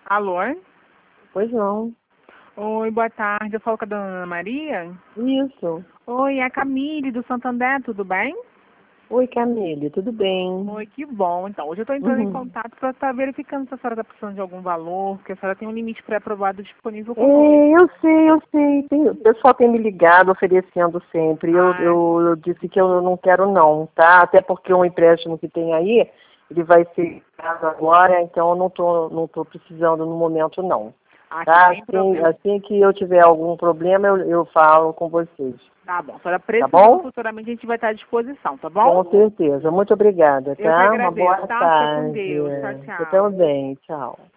Alô? Pois não. Oi, boa tarde. Eu falo com a dona Ana Maria. Isso. Oi, é a Camille do Santander, tudo bem? Oi, Camille, tudo bem? Oi, que bom. Então, hoje eu estou entrando em contato para estar verificando se a senhora está precisando de algum valor, porque a senhora tem um limite pré-aprovado disponível conosco. Eu sei. O pessoal tem me ligado oferecendo sempre. Eu disse que eu não quero não, tá? Até porque um empréstimo que tem aí, ele vai ser pago agora, então eu não tô precisando no momento não. Tá? Sem problema. Assim que eu tiver algum problema, eu falo com vocês. Tá bom. A senhora Tá precisando bom? futuramente, a gente vai estar à disposição, tá bom? Com certeza. Muito obrigada, Eu que tá? Uma agradeço, boa tá? Fica com tarde. Deus. Tchau, Você tchau. também. Tchau.